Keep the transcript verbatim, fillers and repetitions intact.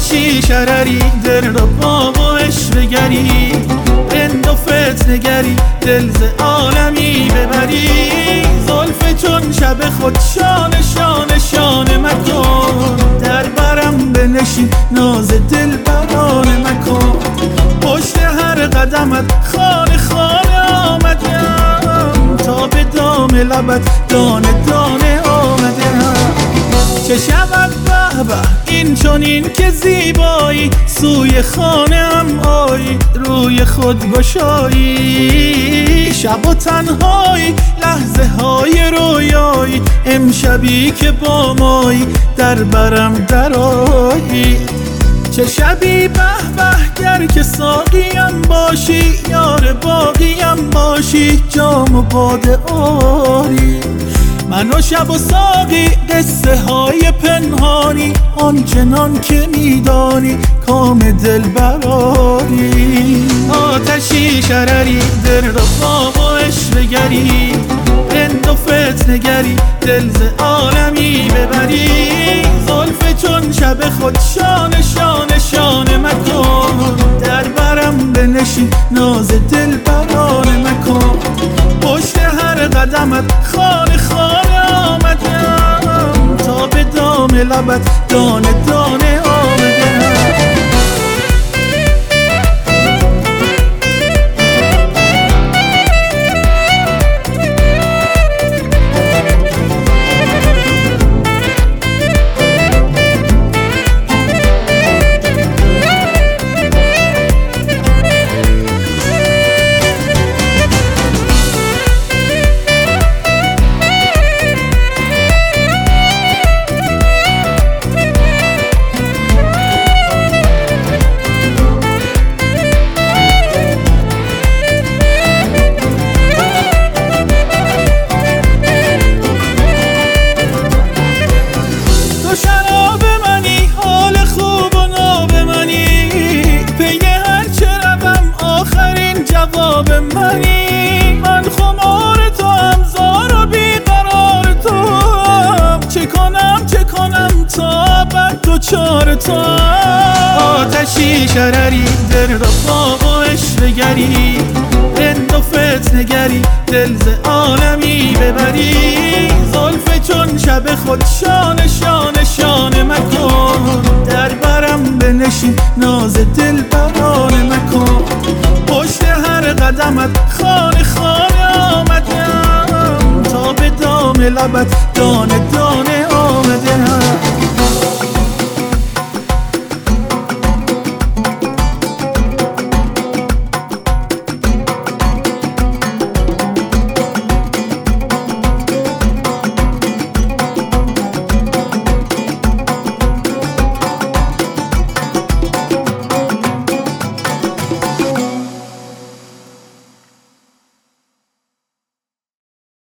آتشی شرری دل را با باش بگری، رند و فتنگری دل ز عالمی ببری. زلف چون شب خود شانه شانه شانه مکن، در برم بنشین ناز دل برانه مکن. پشت هر قدمت خانه خانه آمدم، تا به دام لبت دانه دانه آمدم. چه شود به به این چنین که زیبایی، سوی خانه ام آیی روی خود گشایی. شب و تنهایی لحظه های رویایی، امشبی که با مایی در برم درآیی. چه شبی به به گر که ساقیم باشی، یار باقیم باشی جام و باده آری. من و شب و ساقی قصه های پنهانی، آنچنان که میدانی کام دل براری. آتشی شرری دل را با باش بگری، رند و فتنگری دل ز عالمی ببری. زلف چون شب خود شانه شانه شانه مکن، در برم بنشین ناز دل برانه مکن. پشت هر قدمت خانه خانه آمدم، تا به دام لبت دانه دانه آمدم. جواب منی من خمار تو هم زار و بیقرار تو، چه کنم چه کنم تا بر تو چار تو. آتشی شرری دل را با باش بگری، رند و فتنگری دل ز عالمی ببری. زلف چون شب خود شانه شانه شانه مکن، در برم بنشین ناز دل برانه مکن. پشت هر قدمت خانه خانه آمدم، تا به دام لبت دانه